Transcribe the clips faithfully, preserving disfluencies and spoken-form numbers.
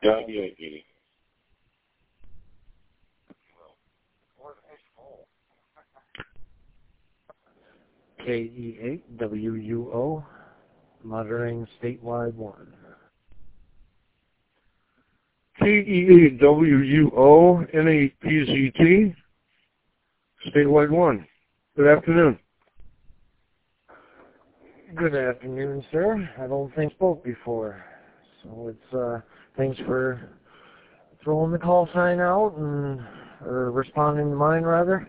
Yeah, yeah, yeah. K E eight W U O, monitoring statewide one. K E eight W U O N eight P Z T, statewide one. Good afternoon. Good afternoon, sir. I don't think I spoke before. So it's, uh, thanks for throwing the call sign out and, or responding to mine, rather.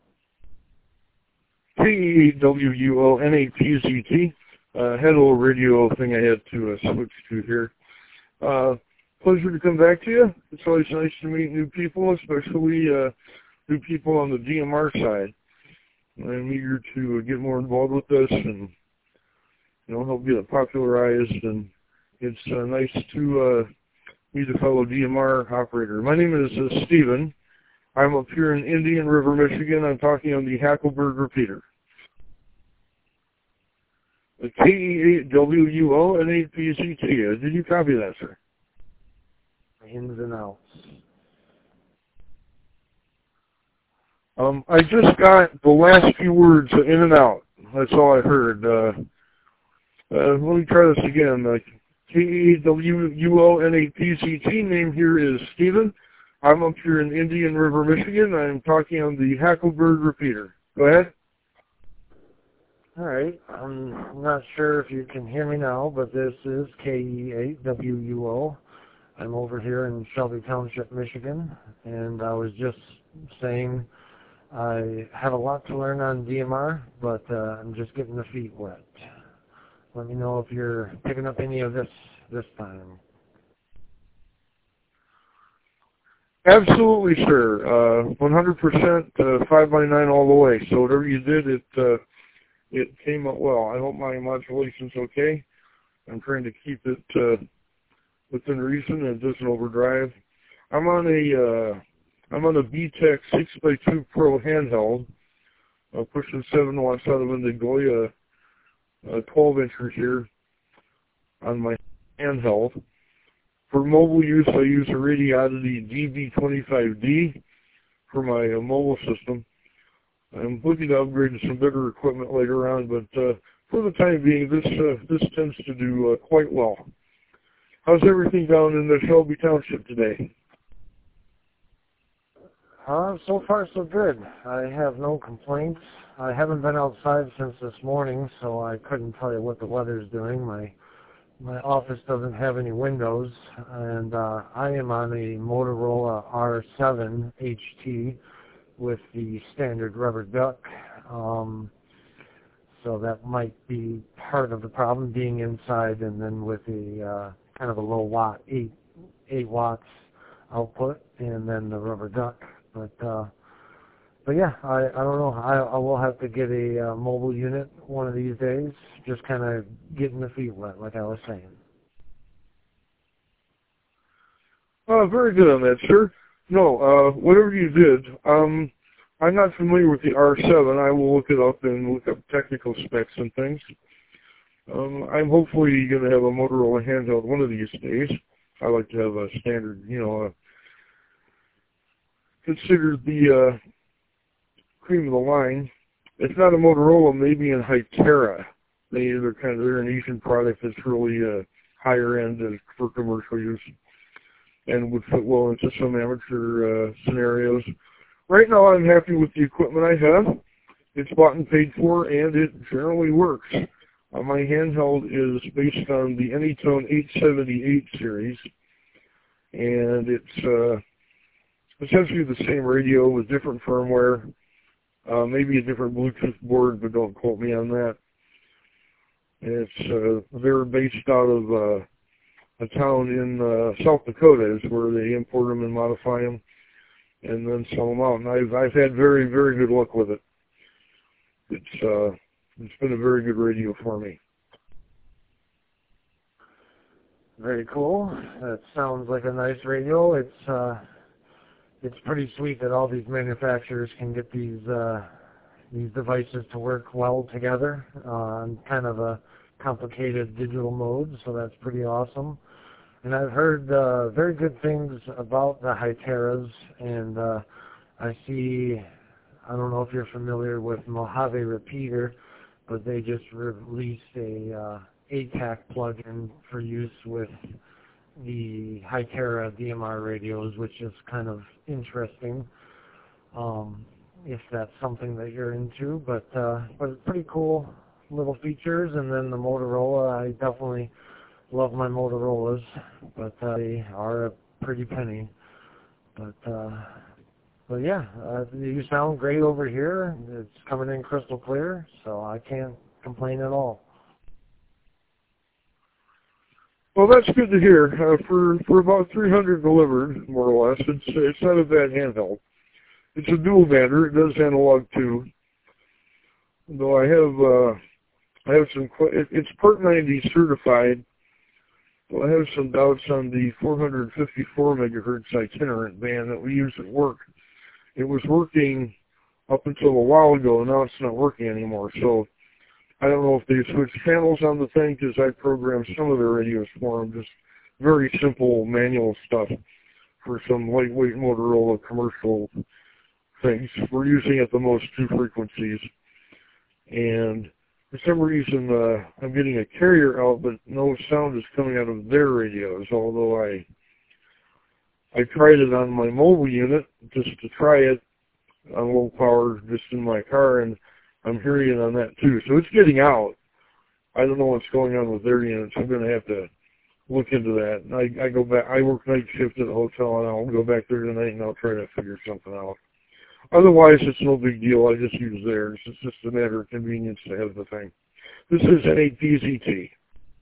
K E eight W U O N eight P Z T, uh, had a little radio thing I had to uh, switch to here. Uh, pleasure to come back to you. It's always nice to meet new people, especially uh, new people on the D M R side. I'm eager to get more involved with this and, you know, help get it popularized. And it's uh, nice to uh, meet a fellow D M R operator. My name is uh, Stephen. I'm up here in Indian River, Michigan. I'm talking on the Hackleburg repeater. The K E eight W U O N eight P Z T. Did you copy that, sir? Ins and outs. Um, I just got the last few words uh, in and out. That's all I heard. Uh, uh, let me try this again. Uh, K E eight W U O N eight P Z T. Name here is Stephen. I'm up here in Indian River, Michigan. I'm talking on the Hackleburg repeater. Go ahead. All right. I'm not sure if you can hear me now, but this is K E eight W U O. I'm over here in Shelby Township, Michigan, and I was just saying I have a lot to learn on D M R, but uh, I'm just getting the feet wet. Let me know if you're picking up any of this this time. Absolutely, sir. Uh, one hundred percent uh, five by nine all the way. So whatever you did, it uh, it came out well. I hope my modulation's okay. I'm trying to keep it uh, within reason and it doesn't overdrive. I'm on a uh, I'm on a B TEC six by two Pro handheld, uh, pushing seven watts out of the Goya uh, twelve incher here on my handheld. For mobile use, I use a Radiodity D B twenty-five D for my uh, mobile system. I'm looking to upgrade to some better equipment later on, but uh, for the time being, this uh, this tends to do uh, quite well. How's everything down in the Shelby Township today? Uh, so far so good. I have no complaints. I haven't been outside since this morning, so I couldn't tell you what the weather's doing. My my office doesn't have any windows, and uh, I am on a Motorola R seven H T with the standard rubber duck. Um, so that might be part of the problem, being inside and then with a uh, kind of a low watt, eight eight watts output, and then the rubber duck. But uh, but yeah, I, I don't know. I, I will have to get a uh, mobile unit one of these days. Just kind of getting the feet wet, like I was saying. Oh, very good on that, sir. No, uh, whatever you did, um, I'm not familiar with the R seven. I will look it up and look up technical specs and things. Um, I'm hopefully going to have a Motorola handheld one of these days. I like to have a standard, you know, uh, considered the uh, cream of the line. It's not a Motorola, maybe in Hytera. They, they're kind of they're an Asian product that's really uh, higher end uh, for commercial use and would fit well into some amateur uh, scenarios. Right now, I'm happy with the equipment I have. It's bought and paid for, and it generally works. Uh, my handheld is based on the Anytone eight seventy-eight series, and it's uh, essentially the same radio with different firmware, uh, maybe a different Bluetooth board, but don't quote me on that. And it's uh, they're based out of uh, a town in uh, South Dakota, is where they import them and modify them, and then sell them out. And I've I've had very very good luck with it. It's uh, it's been a very good radio for me. Very cool. That sounds like a nice radio. It's uh, it's pretty sweet that all these manufacturers can get these uh, these devices to work well together uh, on kind of a complicated digital mode. So that's pretty awesome. And I've heard uh, very good things about the Hyteras, and uh, I see, I don't know if you're familiar with Mojave Repeater, but they just released a uh, A T A C plugin for use with the Hytera D M R radios, which is kind of interesting, um, if that's something that you're into. But uh, but it's pretty cool little features. And then the Motorola, I definitely love my Motorola's, but uh, they are a pretty penny. But uh, but yeah, uh, you sound great over here. It's coming in crystal clear, so I can't complain at all. Well, that's good to hear. Uh, for for about three hundred delivered, more or less, it's it's not a bad handheld. It's a dual bander. It does analog too. Though I have uh, I have some. It, it's Part ninety certified. Well, I have some doubts on the four fifty-four megahertz itinerant band that we use at work. It was working up until a while ago, and now it's not working anymore. So I don't know if they switched channels on the thing, because I programmed some of their radios for them, just very simple manual stuff for some lightweight Motorola commercial things. We're using at the most two frequencies. And for some reason, uh, I'm getting a carrier out, but no sound is coming out of their radios, although I I tried it on my mobile unit just to try it on low power just in my car, and I'm hearing it on that too. So it's getting out. I don't know what's going on with their units. I'm going to have to look into that. And I, I go back. I work night shift at the hotel, and I'll go back there tonight and I'll try to figure something out. Otherwise, it's no big deal. I just use theirs. It's just a matter of convenience to have the thing. This is an eight P Z T.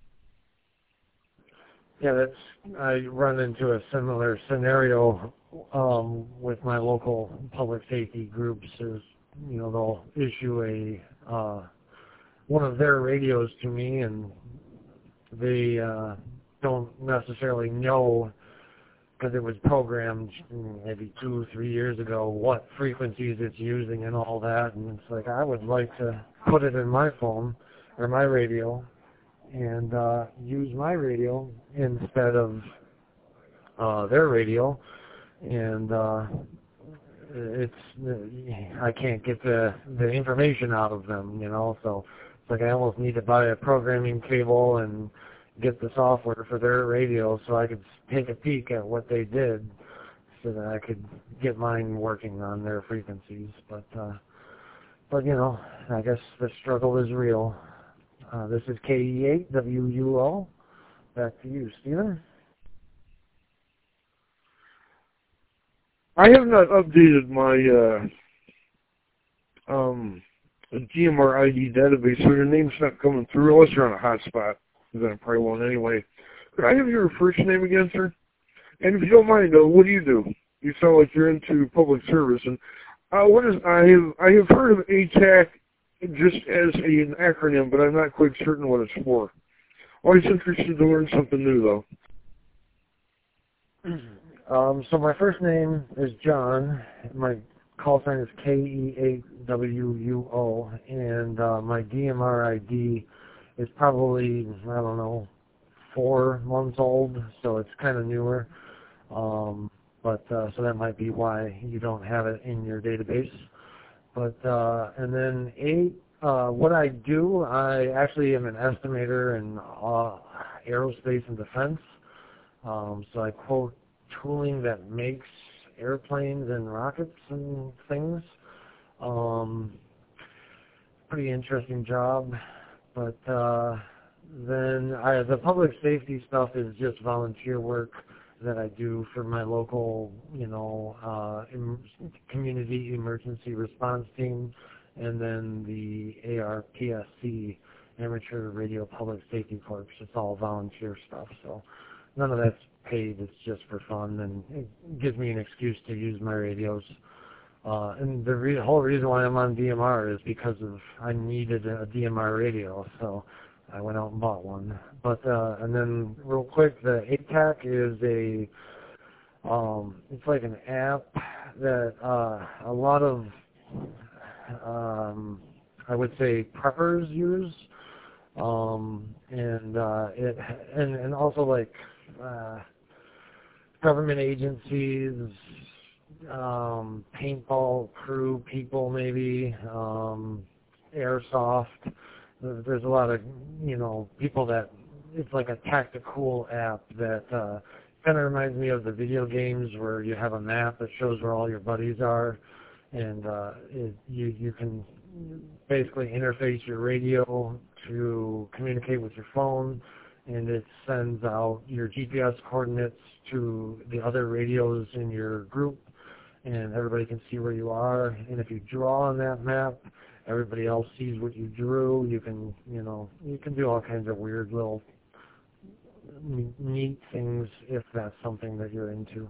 Yeah, that's, I run into a similar scenario um, with my local public safety groups. Is, you know, they'll issue a uh, one of their radios to me, and they uh, don't necessarily know, because it was programmed maybe two, three years ago, what frequencies it's using and all that. And it's like, I would like to put it in my phone or my radio and uh, use my radio instead of uh, their radio. And uh, it's, I can't get the, the information out of them, you know, so it's like I almost need to buy a programming cable and get the software for their radio so I could take a peek at what they did so that I could get mine working on their frequencies. But, uh, but you know, I guess the struggle is real. Uh, this is K E eight W U O. Back to you, Stephen. I have not updated my uh, um, D M R I D database, so your name's not coming through unless you're on a hotspot. Then I probably won't anyway. Could I have your first name again, sir? And if you don't mind, uh, what do you do? You sound like you're into public service. And uh, what is I have I have heard of A T A C just as a, an acronym, but I'm not quite certain what it's for. Always interested to learn something new, though. Um, so my first name is John. My call sign is K E eight W U O, and uh, my D M R I D is probably, I don't know, four months old, so it's kind of newer. Um, but uh, so that might be why you don't have it in your database. But uh, and then eight, uh, what I do, I actually am an estimator in uh, aerospace and defense. Um, so I quote tooling that makes airplanes and rockets and things. Um, pretty interesting job. But uh, then I, the public safety stuff is just volunteer work that I do for my local, you know, uh, em- community emergency response team, and then the A R P S C, Amateur Radio Public Safety Corps. It's all volunteer stuff, so none of that's paid. It's just for fun, and it gives me an excuse to use my radios. Uh, and the re- whole reason why I'm on D M R is because of I needed a D M R radio, so I went out and bought one. But uh, and then real quick, the A T A C is a um, it's like an app that uh, a lot of um, I would say preppers use. Um, and uh, it and and also like uh, government agencies, um, paintball crew people, maybe um, airsoft. There's there's a lot of you know people that it's like a tactical app that uh, kind of reminds me of the video games where you have a map that shows where all your buddies are, and uh, it, you you can basically interface your radio to communicate with your phone, and it sends out your G P S coordinates to the other radios in your group, and everybody can see where you are. And if you draw on that map, everybody else sees what you drew. You can, you know, you can do all kinds of weird little neat things if that's something that you're into.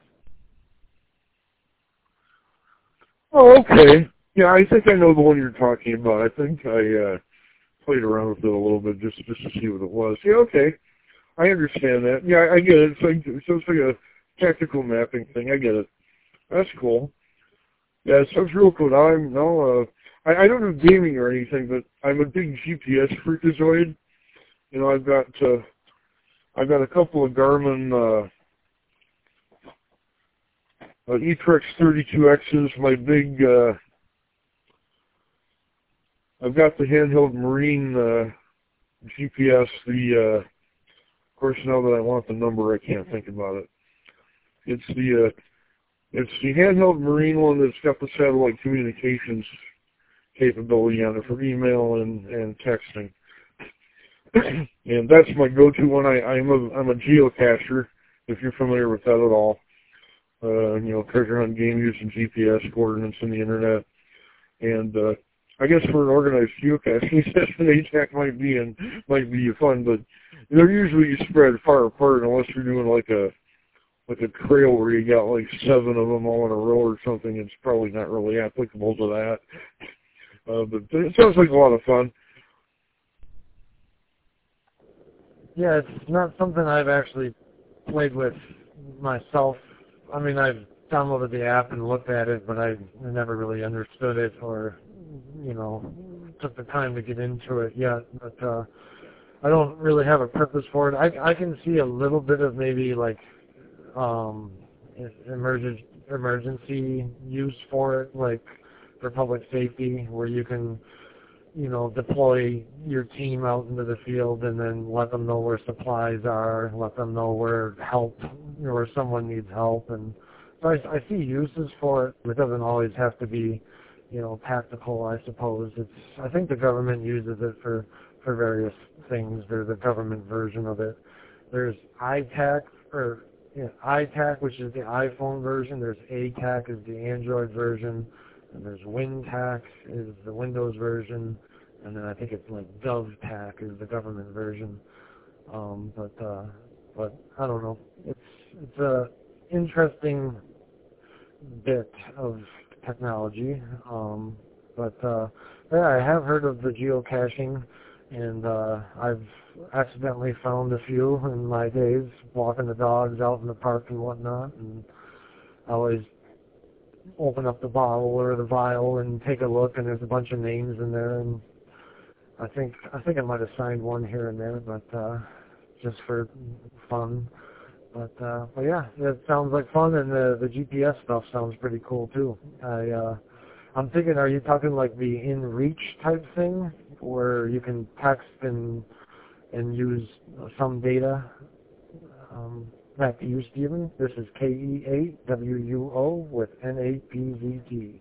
Oh, okay. Yeah, I think I know the one you're talking about. I think I uh, played around with it a little bit just just to see what it was. Yeah, okay. I understand that. Yeah, I, I get it. It's like, so it's like a tactical mapping thing. I get it. That's cool. Yeah, it sounds real cool. Now I'm now uh, I, I don't do gaming or anything, but I'm a big G P S freakazoid. You know, I've got uh, I've got a couple of Garmin uh, uh, E Trex thirty-two X's. My big uh, I've got the handheld Marine uh, G P S. The uh, of course, now that I want the number, I can't think about it. It's the uh, it's the handheld Marine one that's got the satellite communications capability on it for email and, and texting. And that's my go-to one. I, I'm a I'm a geocacher, if you're familiar with that at all. Uh, you know, treasure hunt game using G P S coordinates in the internet. And uh, I guess for an organized geocaching session, A TAC might be and might be fun, but they're usually spread far apart unless you're doing like a like a trail where you got like seven of them all in a row or something. It's probably not really applicable to that. Uh, but it sounds like a lot of fun. Yeah, it's not something I've actually played with myself. I mean, I've downloaded the app and looked at it, but I never really understood it or, you know, took the time to get into it yet. But uh, I don't really have a purpose for it. I, I can see a little bit of maybe like um, emergen- emergency use for it, like for public safety, where you can you know, deploy your team out into the field and then let them know where supplies are, let them know where help, you know, where someone needs help. And so I, I see uses for it. It doesn't always have to be, you know, tactical, I suppose. It's, I think the government uses it for, for various things. There's a government version of it. There's I TAC, or you know, I TAC, which is the iPhone version. There's A TAC, is the Android version. And there's WinTAC is the Windows version, and then I think it's like GovTAC is the government version. Um, but uh, but I don't know. It's it's a interesting bit of technology. Um, but uh, yeah, I have heard of the geocaching, and uh, I've accidentally found a few in my days walking the dogs out in the park and whatnot, and I always open up the bottle or the vial and take a look, and there's a bunch of names in there, and I think I think I might have signed one here and there, but uh, just for fun. But uh, but yeah, it sounds like fun, and the the G P S stuff sounds pretty cool too. I uh, I'm thinking, are you talking like the InReach type thing, where you can text and and use some data? Um, Back to you, Stephen. This is K E eight W U O with N A P Z T.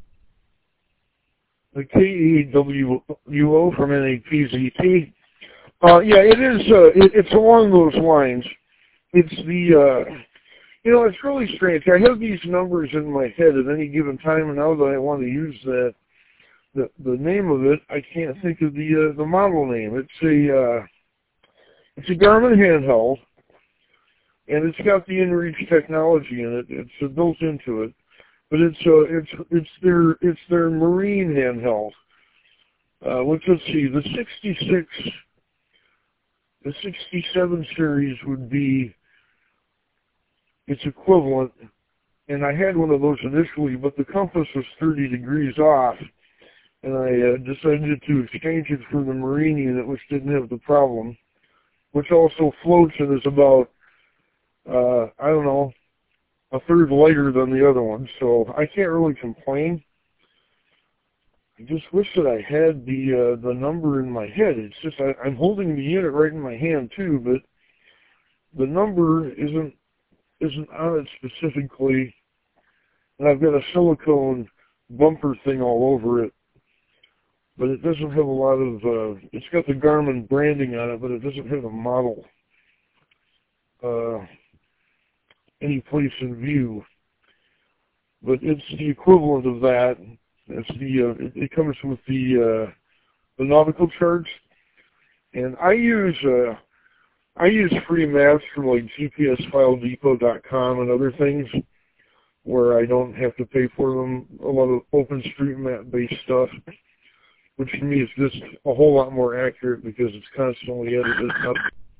The K E W U O from N A P Z T. Uh, yeah, it is. Uh, it, it's along those lines. It's the. Uh, you know, it's really strange. I have these numbers in my head at any given time, and now that I want to use that, the the name of it, I can't think of the uh, the model name. It's a. Uh, it's a Garmin handheld. And it's got the InReach technology in it. It's uh, built into it, but it's uh, it's it's their it's their Marine handheld. Uh, let's let's see. The sixty-six, the sixty-seven series would be its equivalent, and I had one of those initially, but the compass was thirty degrees off, and I uh, decided to exchange it for the Marine unit, which didn't have the problem, which also floats and is about, uh, I don't know, a third lighter than the other one, so I can't really complain. I just wish that I had the uh, the number in my head. It's just I, I'm holding the unit right in my hand too, but the number isn't isn't on it specifically, and I've got a silicone bumper thing all over it, but it doesn't have a lot of. Uh, it's got the Garmin branding on it, but it doesn't have a model uh, any place in view. But it's the equivalent of that. It's the uh, it, it comes with the uh, the nautical charts, and I use uh, I use free maps from like G P S file depot dot com and other things where I don't have to pay for them. A lot of OpenStreetMap based stuff, which to me is just a whole lot more accurate because it's constantly edited up.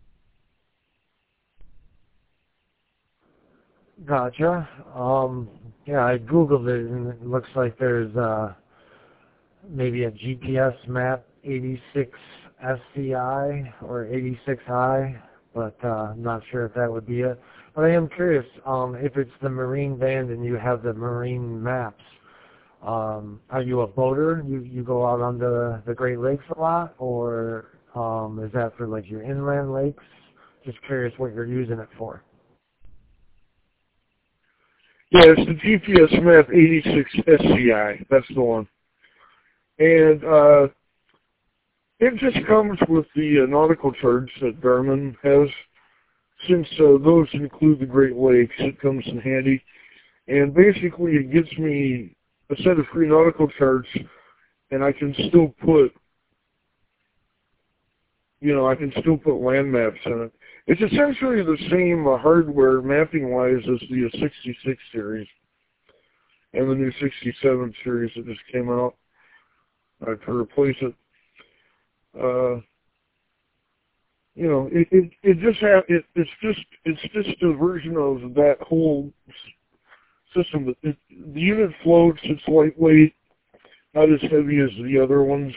Gotcha. Um, yeah, I Googled it, and it looks like there's uh, maybe a G P S map eighty-six S C I or eighty-six I, but uh, I'm not sure if that would be it. But I am curious, um, if it's the Marine band and you have the Marine maps, um, are you a boater? You you go out on the, the Great Lakes a lot, or um, is that for like your inland lakes? Just curious what you're using it for. Yeah, it's the G P S map eighty-six S C I. That's the one. And uh, it just comes with the uh, nautical charts that Garmin has. Since uh, those include the Great Lakes, it comes in handy. And basically it gives me a set of free nautical charts, and I can still put, you know, I can still put land maps in it. It's essentially the same uh, hardware mapping-wise as the uh, sixty-six series and the new sixty-seven series that just came out uh, to replace it. Uh, you know, it it, it just ha- it it's just it's just a version of that whole system. That it, the unit floats. It's lightweight, not as heavy as the other ones,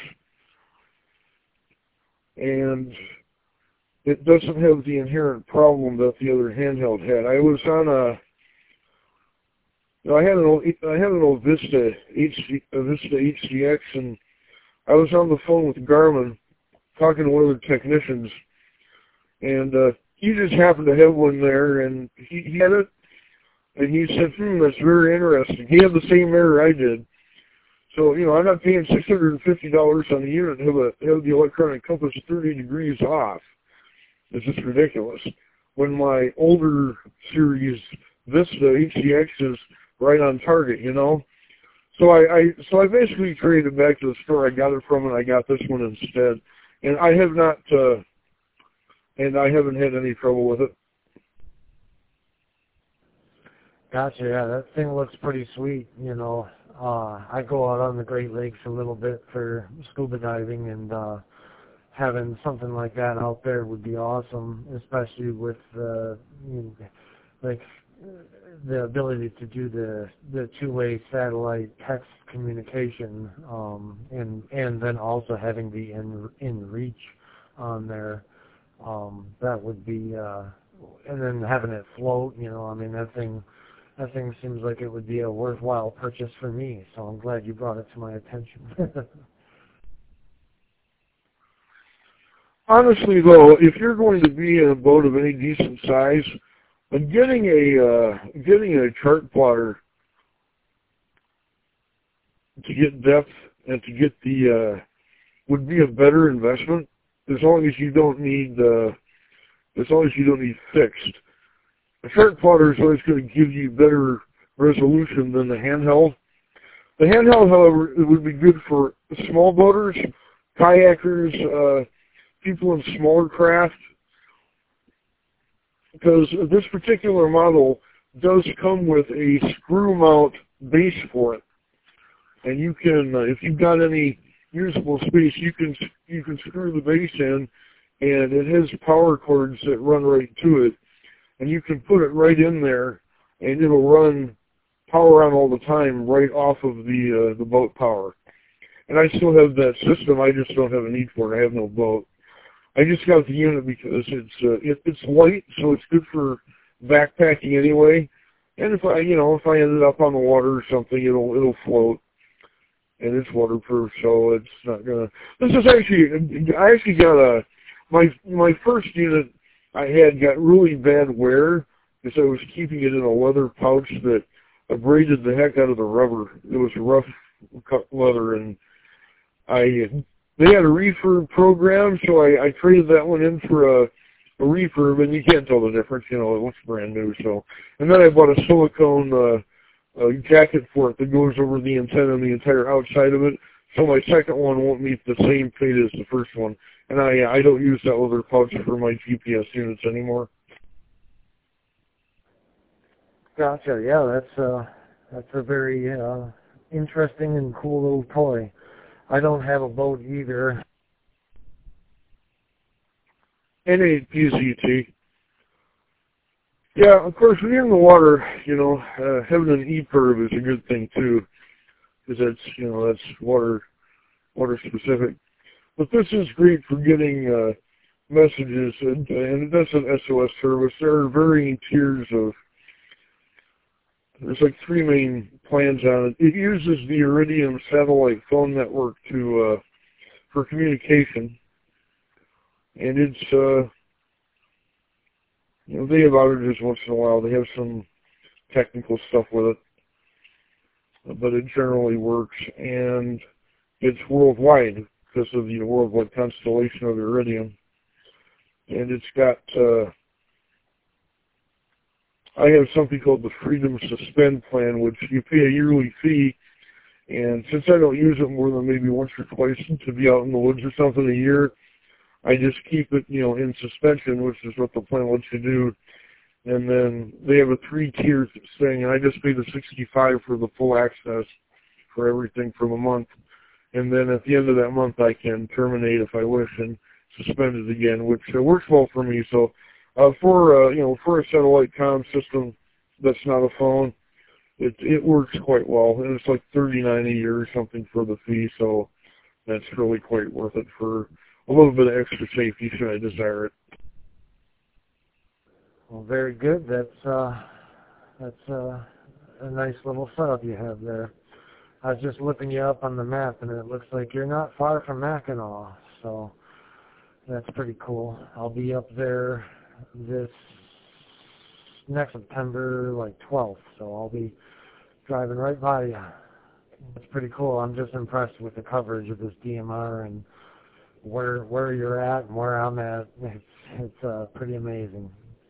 and it doesn't have the inherent problem that the other handheld had. I was on a, you know, I had an old, I had an old Vista H D, a Vista H D X, and I was on the phone with Garmin talking to one of the technicians, and uh, he just happened to have one there, and he, he had it, and he said, "Hmm, that's very interesting." He had the same error I did. So, you know, I'm not paying six hundred fifty dollars on the unit to have, a, have the electronic compass thirty degrees off. It's just ridiculous. When my older series Vista H D X is right on target, you know. So I, I so I basically traded it back to the store I got it from, and I got this one instead. And I have not, uh, and I haven't had any trouble with it. Gotcha. Yeah, that thing looks pretty sweet. You know, uh, I go out on the Great Lakes a little bit for scuba diving, and uh, having something like that out there would be awesome, especially with uh, you know, like the ability to do the the two-way satellite text communication, um, and and then also having the in in reach on there. Um, that would be, uh, and then having it float. You know, I mean that thing. That thing seems like it would be a worthwhile purchase for me, so I'm glad you brought it to my attention. Honestly, though, if you're going to be in a boat of any decent size, uh, getting a uh, getting a chart plotter to get depth and to get the uh, would be a better investment, as long as you don't need uh, as long as you don't need fixed. A chart plotter is always going to give you better resolution than the handheld. The handheld, however, it would be good for small boaters, kayakers, uh, people in smaller craft, because this particular model does come with a screw mount base for it, and you can, uh, if you've got any usable space, you can you can screw the base in, and it has power cords that run right to it, and you can put it right in there, and it'll run power on all the time right off of the uh, the boat power. and I still have that system. I just don't have a need for it. I have no boat. I just got the unit because it's uh, it, it's light, so it's good for backpacking anyway. And if I, you know, if I ended up on the water or something, it'll it'll float, and it's waterproof, so it's not gonna. This is actually, I actually got a my my first unit I had got really bad wear because I was keeping it in a leather pouch that abraded the heck out of the rubber. It was rough cut leather, and I they had a refurb program, so I, I traded that one in for a, a refurb, and you can't tell the difference. You know, it looks brand new. So, and then I bought a silicone uh, a jacket for it that goes over the antenna and the entire outside of it. So my second one won't meet the same fate as the first one, and I I don't use that leather pouch for my G P S units anymore. Gotcha. Yeah, that's uh, that's a very uh, interesting and cool little toy. I don't have a boat either. N A P Z T. Yeah, of course, when you're in the water, you know, uh, having an E P I R B is a good thing too, because that's, you know, that's water, water specific. But this is great for getting uh, messages, and, and it does an S O S service. There are varying tiers of. There's like three main plans on it. It uses the Iridium satellite phone network to uh, for communication, and it's uh, you know, they have outages once in a while. They have some technical stuff with it, but it generally works, and it's worldwide because of the worldwide constellation of Iridium, and it's got. Uh, I have something called the Freedom Suspend plan, which you pay a yearly fee, and since I don't use it more than maybe once or twice to be out in the woods or something a year, I just keep it, you know, in suspension, which is what the plan lets you do. And then they have a three-tier thing, and I just pay the sixty-five for the full access for everything for the month. And then at the end of that month, I can terminate if I wish and suspend it again, which uh, works well for me. So. Uh, for uh, you know, for a satellite comm system that's not a phone, it it works quite well, and it's like thirty-nine a year or something for the fee, so that's really quite worth it for a little bit of extra safety should I desire it. Well, very good. That's uh, that's uh, a nice little setup you have there. I was just looking you up on the map, and it looks like you're not far from Mackinac, so that's pretty cool. I'll be up there this next September, like twelfth, so I'll be driving right by you. It's pretty cool. I'm just impressed with the coverage of this D M R and where where you're at and where I'm at. It's it's uh, pretty amazing.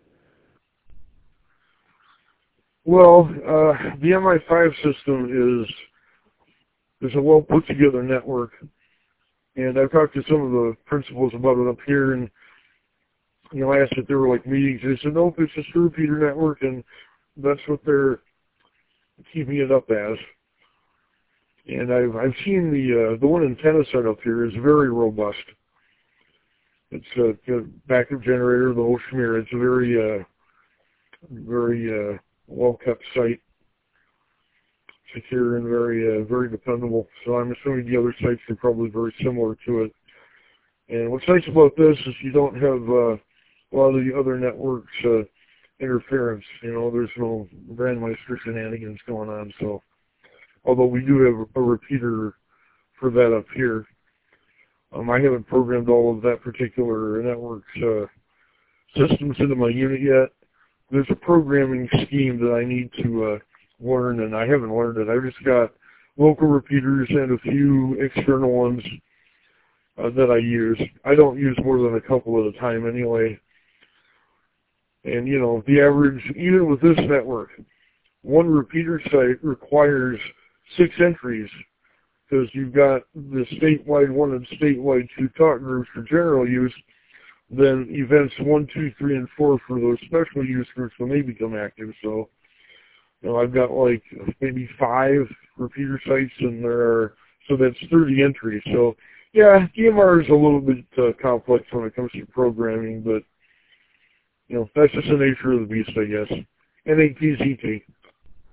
Well, uh, the M I five system is is a well put together network, and I've talked to some of the principals about it up here, and you know, I asked if there were like meetings. They said, nope, it's just a repeater network, and that's what they're keeping it up as. And I've I've seen the uh, the one antenna set up here is very robust. It's a, a backup generator, the whole schmear. It's a very uh, very uh, well kept site, secure and very uh, very dependable. So I'm assuming the other sites are probably very similar to it. And what's nice about this is you don't have uh, a lot of the other networks uh, interference. You know, there's no Grandmeister shenanigans going on. So, although we do have a repeater for that up here, um, I haven't programmed all of that particular network's uh, systems into my unit yet. There's a programming scheme that I need to uh, learn, and I haven't learned it. I've just got local repeaters and a few external ones uh, that I use. I don't use more than a couple at a time anyway. And, you know, the average, even with this network, one repeater site requires six entries because you've got the statewide one and statewide two talk groups for general use, then events one, two, three, and four for those special use groups when they become active. So, you know, I've got like maybe five repeater sites, and there are, so that's thirty entries. So, yeah, D M R is a little bit uh, complex when it comes to programming, but, you know, that's just the nature of the beast, I guess. N A P Z T.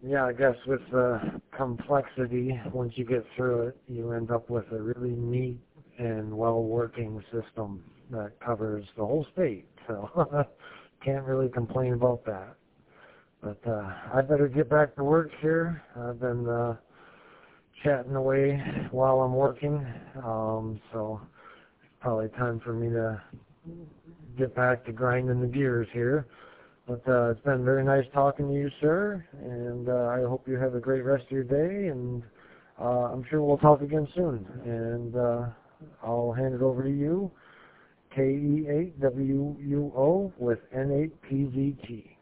Yeah, I guess with the complexity, once you get through it, you end up with a really neat and well-working system that covers the whole state. So can't really complain about that. But uh, I better get back to work here. I've been uh, chatting away while I'm working, um, so it's probably time for me to get back to grinding the gears here. But uh, it's been very nice talking to you, sir, and uh, I hope you have a great rest of your day, and uh, I'm sure we'll talk again soon. And uh, I'll hand it over to you, K E eight W U O with N eight P Z T.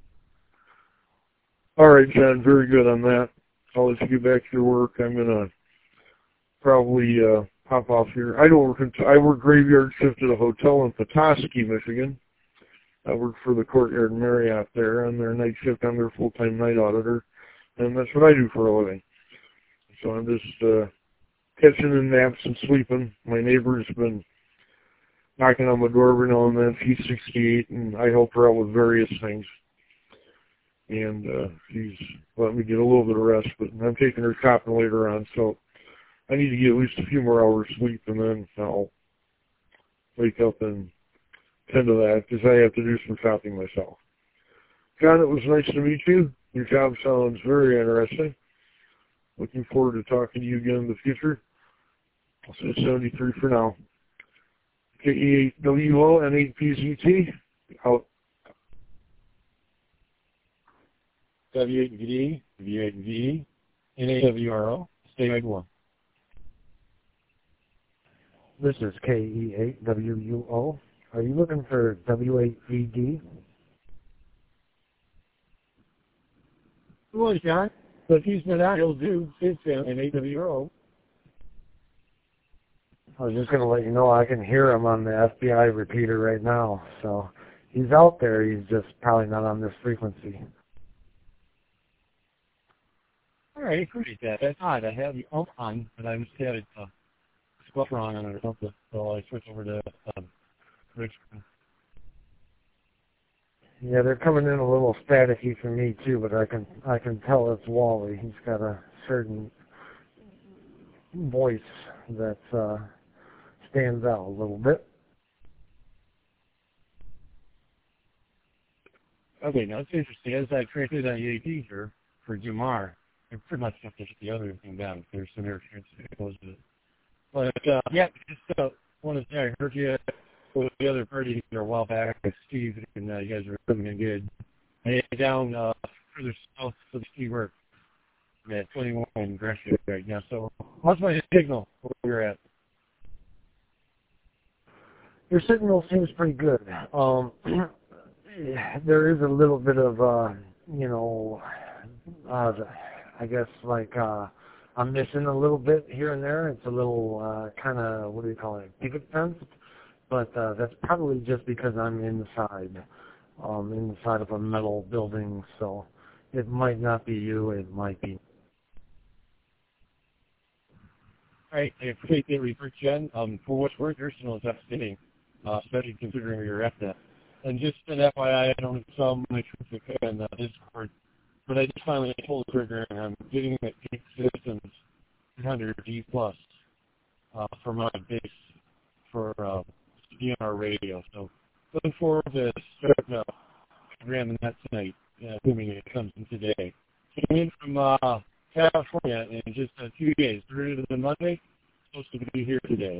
All right, John, very good on that. I'll let you get back to your work. I'm going to probably uh, hop off here. I don't work, in, I work graveyard shift at a hotel in Petoskey, Michigan. I work for the Courtyard Marriott there. On their night shift, I'm their full-time night auditor, and that's what I do for a living. So I'm just uh, catching in naps and sleeping. My neighbor's been knocking on my door every now and then. She's sixty-eight, and I help her out with various things. And uh, she's letting me get a little bit of rest, but I'm taking her shopping later on, so I need to get at least a few more hours sleep, and then I'll wake up and tend to that, because I have to do some shopping myself. John, it was nice to meet you. Your job sounds very interesting. Looking forward to talking to you again in the future. I'll say seventy-three for now. K E eight W O N eight P Z T, out. W eight V D, V eight V E, N eight W R O, stay right one. This is K E eight W U O. Are you looking for W eight V D? Well, John, but he's been out, he'll do six and eight W R O. I was just going to let you know I can hear him on the F B I repeater right now. So he's out there, he's just probably not on this frequency. All right, I appreciate that. That's odd. I have you on, but I just had it uh, squuffer on it or something, so I switched over to um, Richmond. Yeah, they're coming in a little staticky for me too, but I can I can tell it's Wally. He's got a certain voice that uh, stands out a little bit. Okay, now it's interesting. As I transmitted on E A P here for Jumar, I pretty much have to shut the other thing down. There's some interference that goes with it. But, uh, yeah, just uh, wanted to say I heard you with the other party here a while back with Steve, and uh, you guys are coming in good. I am down uh, further south of the Steve work at twenty-one Gresham right now. So, what's my signal where you're at? Your signal seems pretty good. Um, there is a little bit of, uh, you know, uh, I guess like uh, I'm missing a little bit here and there. It's a little uh, kind of, what do you call it, picket fence? But uh, that's probably just because I'm inside, um, inside of a metal building. So it might not be you. It might be. All right, I appreciate the report, Jen. Um, for what's worth, your signal is outstanding, uh, especially considering where you're at that. And just an F Y I, I don't saw my traffic in uh, Discord, but I just finally pulled the trigger, and I'm getting at Peak Systems three hundred D plus uh, for my base for uh, D N R radio. So looking forward to starting up programming that tonight, uh, assuming it comes in today. Coming in from uh, California in just a few days, through to the Monday, supposed to be here today.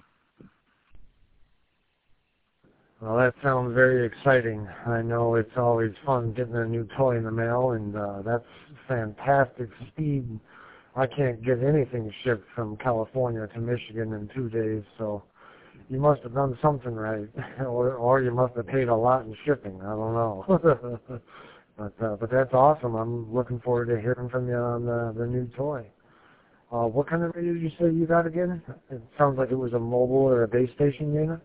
Well, that sounds very exciting. I know it's always fun getting a new toy in the mail, and uh, that's fantastic speed. I can't get anything shipped from California to Michigan in two days, so you must have done something right, or or you must have paid a lot in shipping. I don't know. but uh, but that's awesome. I'm looking forward to hearing from you on the, the new toy. Uh, what kind of radio did you say you got again? It sounds like it was a mobile or a base station unit.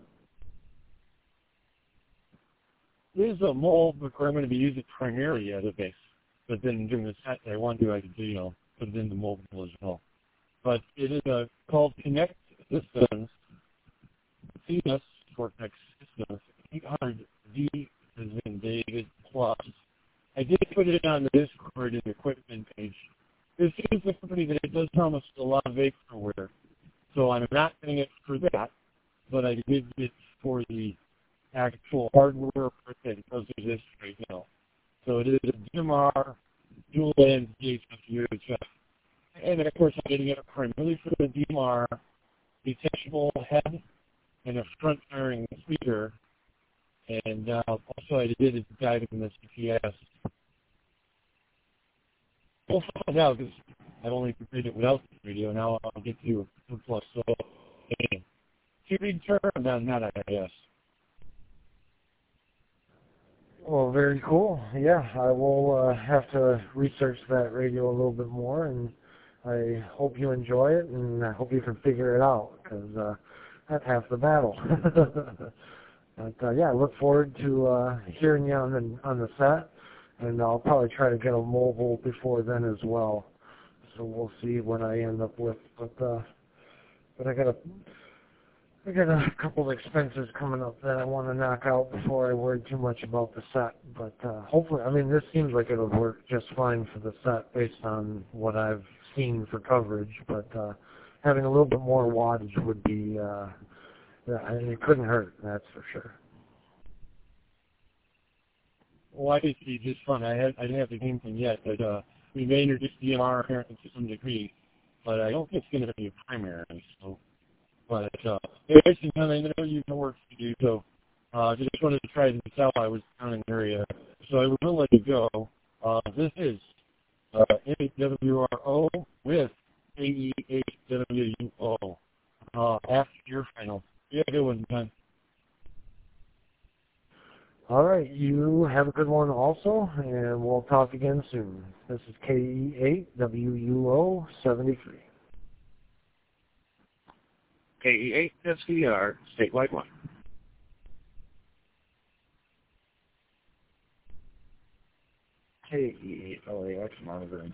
It is a mole, but I'm going to be using it primarily as a base. But then during the set I want to, I can, you know, put it in the mobile as well. But it is uh, called Connect Systems, C S Cortex Systems, eight hundred D as in David plus I did put it on the Discord in the equipment page. This is a company that it does promise a lot of vaporware, so I'm not getting it for that, but I did get it for the actual hardware part that does exist right now. So it is a D M R dual band D H F U H F. And then, of course, I'm getting it primarily for the D M R detachable head and a front-firing speaker. And uh, also I did a guide in the C P S. We'll find out because I've only completed it without the radio. Now I'll get to a plus. So, hey, two-read term on that, I guess. Well, very cool. Yeah, I will uh, have to research that radio a little bit more, and I hope you enjoy it, and I hope you can figure it out, because uh, that's half the battle. But uh, yeah, I look forward to uh, hearing you on the on the set, and I'll probably try to get a mobile before then as well. So we'll see what I end up with. But uh, but I got a I got a couple of expenses coming up that I want to knock out before I worry too much about the set. But uh, hopefully, I mean, this seems like it'll work just fine for the set based on what I've seen for coverage. But uh, having a little bit more wattage would be. Uh, Yeah, I mean, it couldn't hurt, that's for sure. Well, I think it'd be just fun. I had I didn't have the game thing yet, but uh, we may introduce D M R apparently to some degree, but I don't think it's going to be a primary. So, but uh, basically, I know you have work to do, so uh, just wanted to try this out. I was down in the area, so I will let you go. Uh, this is uh, M H W R O with A E H W U O uh, after your final. Yeah, good one, man. All right, you have a good one also, and we'll talk again soon. This is K E eight W U O seventy-three. K E eight S V R, statewide one. K E eight L A X monitoring.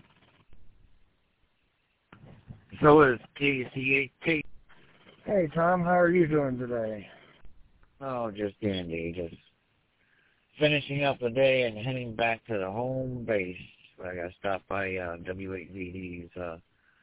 So is K C eight K. Hey, Tom, how are you doing today? Oh, just dandy. Just finishing up the day and heading back to the home base. I got to stop by uh, W eight V D's uh,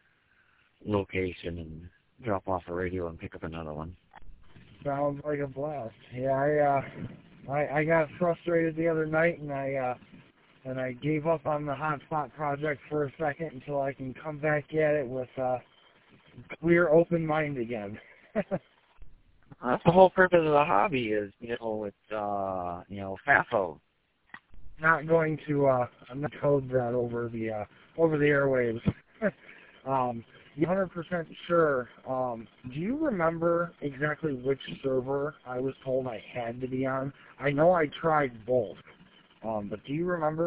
location and drop off a radio and pick up another one. Sounds like a blast. Yeah, I uh, I, I got frustrated the other night, and I uh, and I gave up on the hotspot project for a second until I can come back at it with uh, clear, open mind again. That's the whole purpose of the hobby is, you know, it's, uh, you know, FAFO. Not going to, uh, I'm not code that over the, uh, over the airwaves. um, one hundred percent sure. Um, do you remember exactly which server I was told I had to be on? I know I tried both, um, but do you remember?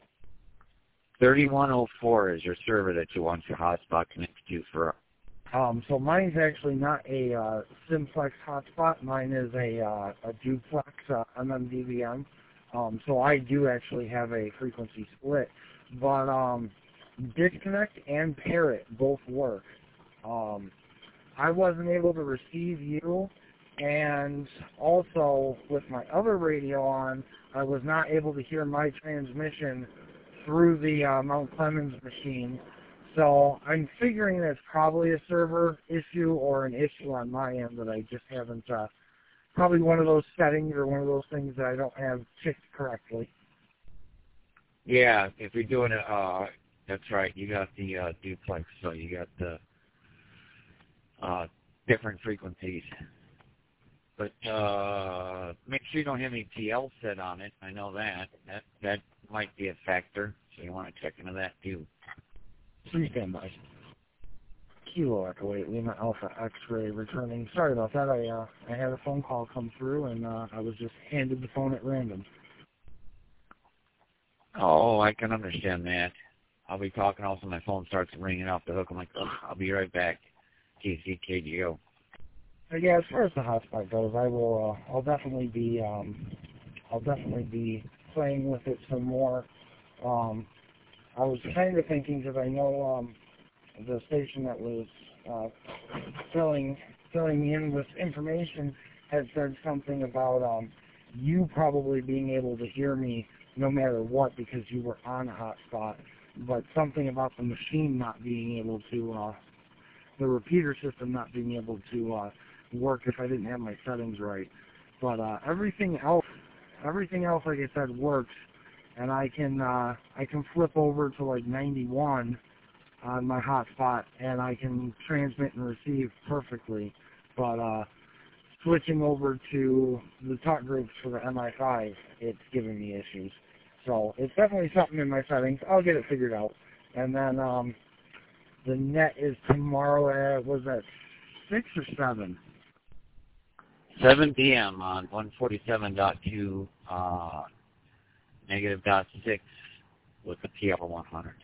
thirty-one oh four is your server that you want your hotspot connected to for. Um, so mine's actually not a uh, Simplex hotspot. Mine is a, uh, a duplex uh, M M D V M. Um, so I do actually have a frequency split. But um, Disconnect and Parrot both work. Um, I wasn't able to receive you, and also with my other radio on, I was not able to hear my transmission through the uh, Mount Clemens machine. So I'm figuring that's probably a server issue or an issue on my end that I just haven't, uh, probably one of those settings or one of those things that I don't have checked correctly. Yeah, if you're doing it, uh, that's right. You got the uh, duplex, so you got the uh, different frequencies. But uh, make sure you don't have any T L set on it. I know that. That that might be a factor, so you want to check into that too. Please stand by. Kilo Echo eight, Lima Alpha X-ray returning. Sorry about that. I uh, I had a phone call come through, and uh, I was just handed the phone at random. Oh, I can understand that. I'll be talking, also my phone starts ringing off the hook. I'm like, ugh, I'll be right back. K C K G O. But yeah, as far as the hotspot goes, I will. Uh, I'll definitely be. Um, I'll definitely be playing with it some more. Um, I was kind of thinking, because I know um, the station that was uh, filling filling me in with information had said something about um, you probably being able to hear me no matter what because you were on a hotspot. But something about the machine not being able to, uh, the repeater system not being able to uh, work if I didn't have my settings right. But uh, everything else, everything else, like I said, works, and I can uh, I can flip over to like ninety-one on my hotspot, and I can transmit and receive perfectly. But uh, switching over to the talk groups for the M I five, it's giving me issues. So it's definitely something in my settings. I'll get it figured out. And then um, the net is tomorrow at, was that six or seven? seven p m on one forty-seven dot two, uh, negative dot six with the P L one hundred.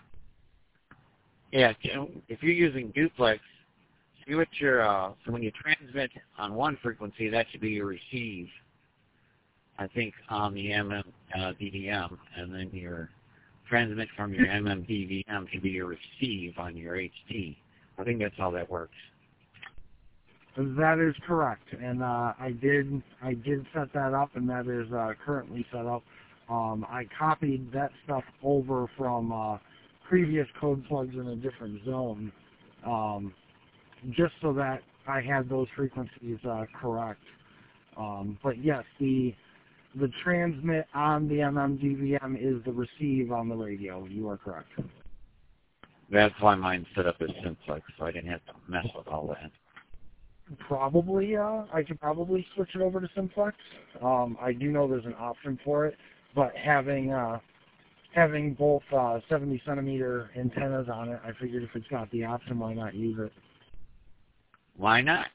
Yeah, if you're using duplex, see what your, uh, so when you transmit on one frequency, that should be your receive, I think, on the M M uh, D V M, and then your transmit from your M M D V M should be your receive on your H T. I think that's how that works. That is correct, and uh, I did I did set that up, and that is uh, currently set up. Um, I copied that stuff over from uh, previous code plugs in a different zone, um, just so that I had those frequencies uh, correct. Um, but yes, the the transmit on the M M D V M is the receive on the radio. You are correct. That's why mine's set up as simplex, so I didn't have to mess with all that. Probably, uh, I could probably switch it over to simplex. Um, I do know there's an option for it, but having uh, having both uh, seventy centimeter antennas on it, I figured if it's got the option, why not use it? Why not?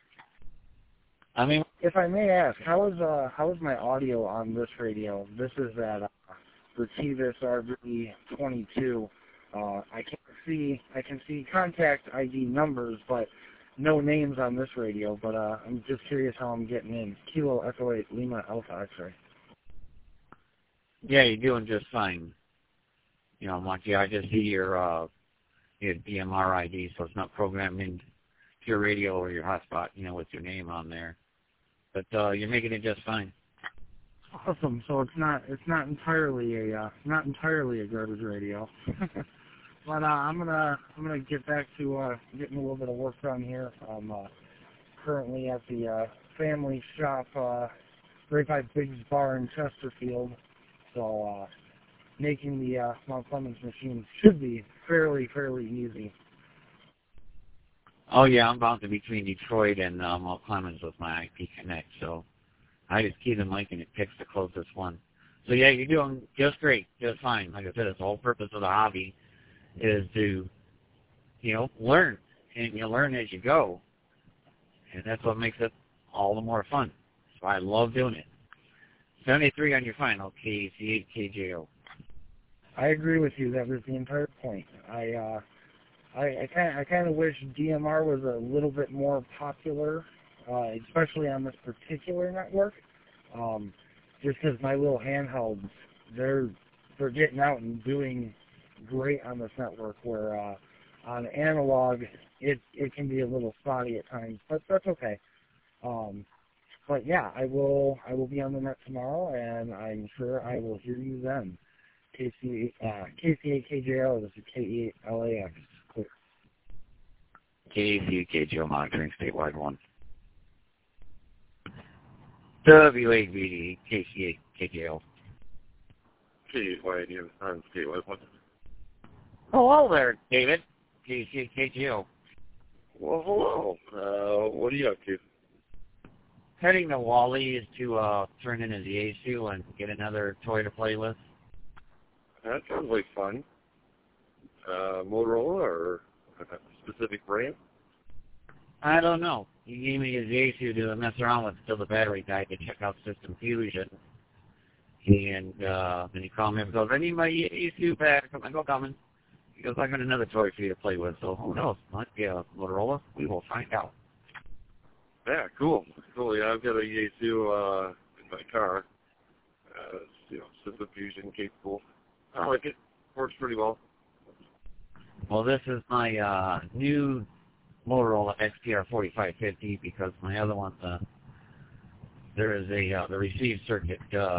I mean, if I may ask, how is uh, how is my audio on this radio? This is that uh, Retevis R V twenty-two. Uh, I can't see I can see contact I D numbers, but no names on this radio, but uh, I'm just curious how I'm getting in. Kilo Echo eight Lima Alpha X-ray. Yeah, you're doing just fine. You know, Monty, I just see your, uh, your D M R I D, so it's not programmed into your radio or your hotspot, you know, with your name on there. But uh, you're making it just fine. Awesome. So it's not it's not entirely a uh, not entirely a garbage radio. But uh, I'm gonna I'm gonna get back to uh, getting a little bit of work done here. I'm uh, currently at the uh, family shop uh, right by Biggs Bar in Chesterfield, so uh, making the uh, Mount Clemens machine should be fairly fairly easy. Oh yeah, I'm bouncing between Detroit and uh, Mount Clemens with my I P Connect, so I just key the mic and it picks the closest one. So yeah, you're doing just great, just fine. Like I said, it's the whole purpose of the hobby is to, you know, learn, and you learn as you go, and that's what makes it all the more fun. So I love doing it. seventy-three on your final, K C eight K J O. I agree with you. That was the entire point. I uh, I I kind I kind of wish D M R was a little bit more popular, uh, especially on this particular network. Um, just because my little handhelds, they're they're getting out and doing great on this network, where uh, on analog it it can be a little spotty at times, but that's okay. Um, but yeah, I will I will be on the net tomorrow, and I'm sure I will hear you then. K C uh, K C eight K J O. This is K E eight L A X. Clear. K C eight K J O monitoring statewide one. W eight V D K C eight K J O. K eight Y D on statewide one. Hello there, David. K C eight K J O. Well, hello. Uh, what are you up to? Heading to Wally's to uh, turn in his Yaesu and get another toy to play with. That sounds like fun. Uh, Motorola or a specific brand? I don't know. He gave me his Yaesu to mess around with until the battery died to check out System Fusion. And uh, then he called me and goes, I need my Yaesu back. I'm like, oh, coming. He goes, I got another toy for you to play with. So who knows? Might be a Motorola. We will find out. Yeah, cool. Cool. Yeah, I've got a Yaesu uh, in my car. Uh, it's, you know, System Fusion capable. I like it. Works pretty well. Well, this is my uh, new Motorola X T R forty-five fifty because my other one, uh, there is a uh, the receive circuit uh,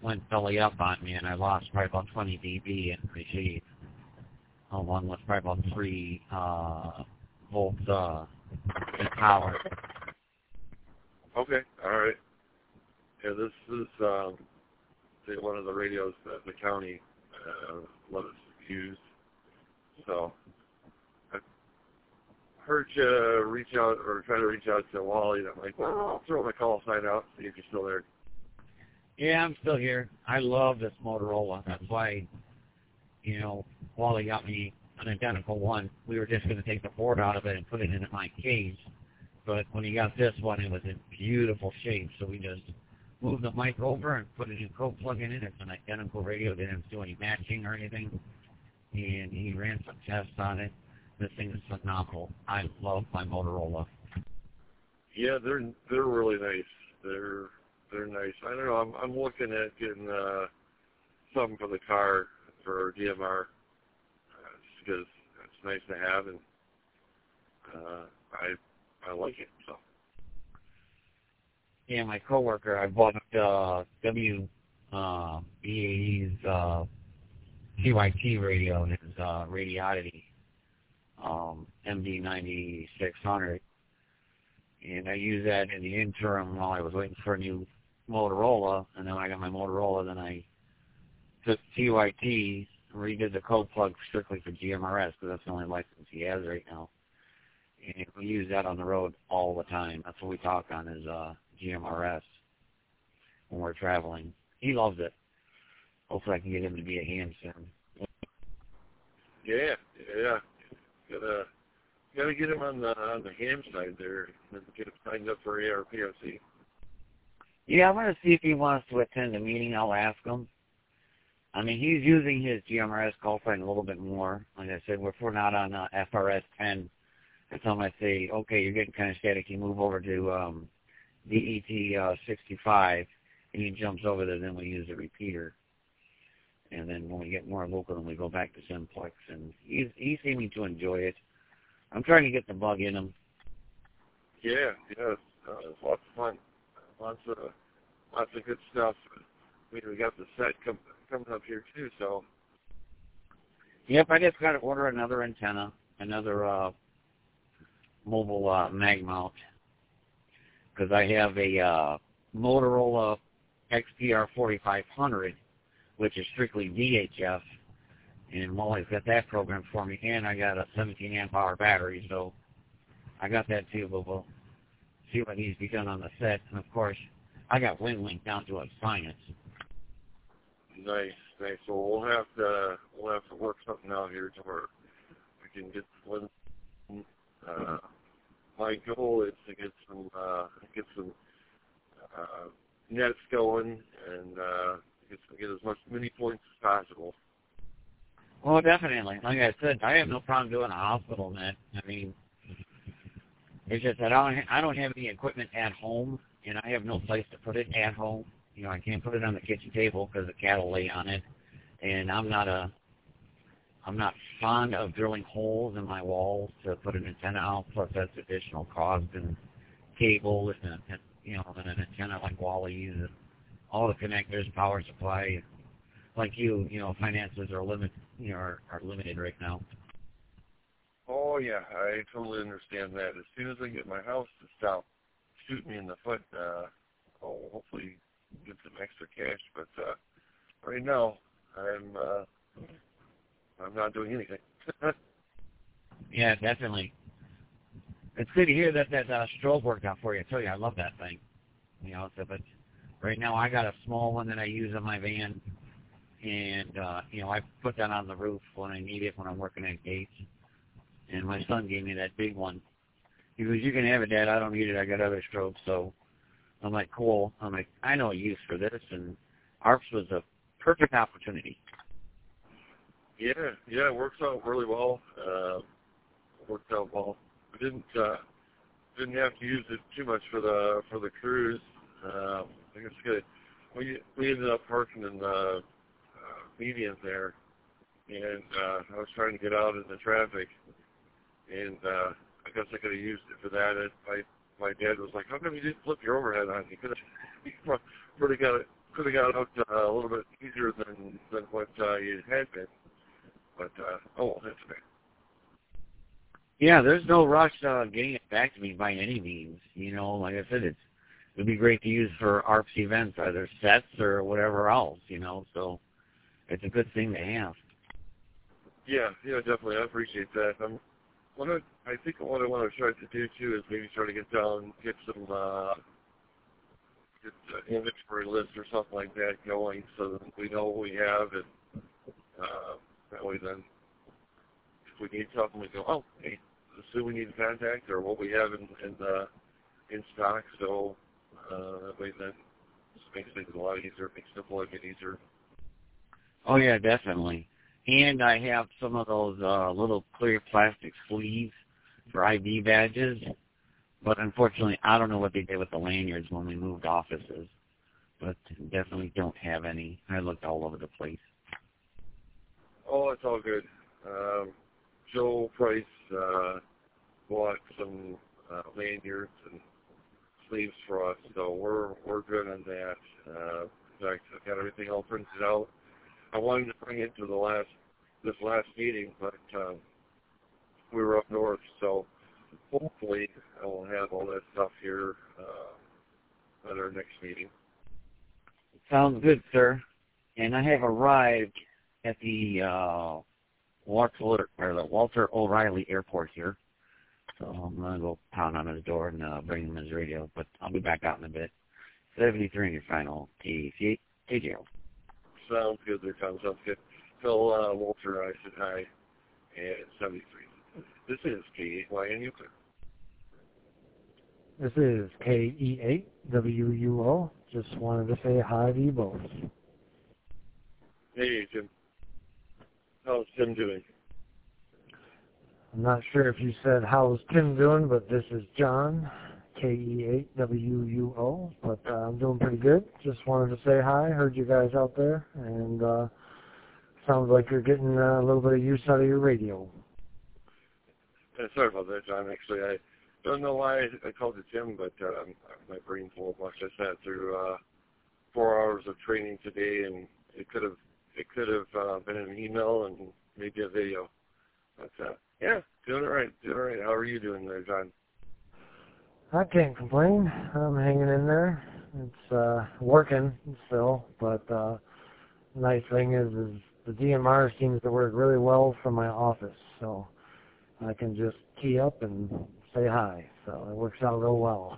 went belly up on me, and I lost probably about twenty dB in receive. Uh, one was probably about three uh, volts uh, in power. Okay, all right. Yeah, this is um, one of the radios that the county uh, let us use. So I heard you reach out or try to reach out to Wally. And I'm like, well, I'll throw my call sign out, see if you're still there. Yeah, I'm still here. I love this Motorola. That's why, you know, Wally got me an identical one. We were just going to take the board out of it and put it in my case. But when he got this one, it was in beautiful shape. So we just moved the mic over and put a new code plug in it. It's an identical radio. Didn't do any matching or anything. And he ran some tests on it. This thing is phenomenal. I love my Motorola. Yeah, they're they're really nice. They're they're nice. I don't know. I'm I'm looking at getting uh, something for the car for D M R uh, just because it's nice to have, and uh, I I like it. So. Yeah, my coworker, I bought uh, W uh, B A E's uh, T Y T radio, and his uh, Radioddity um, M D ninety-six hundred, and I used that in the interim while I was waiting for a new Motorola, and then when I got my Motorola, then I took T Y T, redid the code plug strictly for G M R S, because that's the only license he has right now. And we use that on the road all the time. That's what we talk on is uh, G M R S when we're traveling. He loves it. Hopefully I can get him to be a ham soon. Yeah, yeah. Gotta gotta get him on the on the ham side there and get him signed up for A R P O C. Yeah, I'm gonna see if he wants to attend the meeting. I'll ask him. I mean, he's using his G M R S call sign a little bit more. Like I said, if we're not on uh, F R S ten, I tell him, I say, okay, you're getting kind of static. You move over to um, D E T uh, sixty-five, and he jumps over there. Then we use a repeater. And then when we get more local, then we go back to Simplex. And he's, he's seeming to enjoy it. I'm trying to get the bug in him. Yeah, yeah, uh, it's lots of fun. Lots of lots of good stuff. We we got the set com- coming up here too, so. Yep, I just got to order another antenna, another uh, mobile uh, mag mount, because I have a uh, Motorola X P R forty-five hundred, which is strictly D H F, and Wally's got that programmed for me, and I got a seventeen amp hour battery, so I got that too, but we'll see what needs to be done on the set. And of course, I got WinLink down to a science. Nice, nice. So we'll have to we'll have to work something out here to where we can get one. Uh, my goal is to get some uh, get some uh, nets going and uh, get get as much mini points as possible. Well, definitely. Like I said, I have no problem doing a hospital net. I mean, it's just that I don't, I don't have any equipment at home, and I have no place to put it at home. You know, I can't put it on the kitchen table because the cat will lay on it, and I'm not a, I'm not fond of drilling holes in my walls to put an antenna out. Plus, that's additional cost and cable, and, and you know, and an antenna like Wally uses, all the connectors, power supply. Like you, you know, finances are limit, you know, are, are limited right now. Oh yeah, I totally understand that. As soon as I get my house to stop shooting me in the foot, uh, I'll hopefully get some extra cash. But uh, right now, I'm uh, I'm not doing anything. Yeah, definitely. It's good to hear that that uh, strobe worked out for you. I tell you, I love that thing. You know, so, but right now I got a small one that I use on my van, and uh, you know, I put that on the roof when I need it when I'm working at gates. And my son gave me that big one. He goes, "You can have it, Dad. I don't need it. I got other strobes." So I'm like, "Cool." I'm like, "I know a use for this," and A R P S was a perfect opportunity. Yeah, yeah, it works out really well. Uh, it worked out well. We didn't uh, didn't have to use it too much for the for the cruise. Uh, I think it's good. We we ended up parking in the uh, median there, and uh, I was trying to get out in the traffic, and uh, I guess I could have used it for that. And my my dad was like, "How come you didn't flip your overhead on? You could have you would have got it could have got out uh, a little bit easier than than what uh, you had been. But uh, oh, that's okay. Yeah, there's no rush uh, getting it back to me by any means. You know, like I said, it's it would be great to use for A R P S events, either sets or whatever else. You know, so it's a good thing to have. Yeah, yeah, definitely. I appreciate that. I'm, what I, I think what I want to try to do too is maybe try to get down, get some uh, get an inventory list or something like that going, so that we know what we have, and uh, that way then, if we need something, we go, oh, hey, this is who we need to contact, or what we have in in, uh, in stock. So uh, that way then, just makes things a lot easier, makes it a lot easier. Oh yeah, definitely. And I have some of those uh, little clear plastic sleeves for I D badges, but unfortunately, I don't know what they did with the lanyards when we moved offices. But definitely don't have any. I looked all over the place. Oh, it's all good. Um, Joe Price uh, bought some uh, lanyards and sleeves for us, so we're we're good on that. Uh, in fact, I've got everything all printed out. I wanted to bring it to the last this last meeting, but um, we were up north, so hopefully I will have all that stuff here uh, at our next meeting. Sounds good, sir. And I have arrived at the uh, Walter or the Walter O'Reilly Airport here, so I'm gonna go pound on his door and uh, bring him his radio. But I'll be back out in a bit. seventy-three in your final K C K J O. Sounds good there, Tom. Sounds good. Tell uh, Walter I said hi at seventy-three. This is K Y N U. This is K E eight W U O. Just wanted to say hi to you both. Hey, Jim. How's Tim doing? I'm not sure if you said how's Tim doing, but this is John, K E eight W U O. But uh, I'm doing pretty good. Just wanted to say hi. Heard you guys out there, and uh, sounds like you're getting uh, a little bit of use out of your radio. Uh, sorry about that, John. Actually, I don't know why I, I called it Jim, but um, my brain's full of much. I sat through uh, four hours of training today, and it could have it could have uh, been an email and maybe a video. But uh, yeah, doing it right, doing it right. How are you doing there, John? I can't complain. I'm hanging in there. It's uh, working still, but uh, the nice thing is, is the D M R seems to work really well from my office, so I can just key up and say hi. So it works out real well.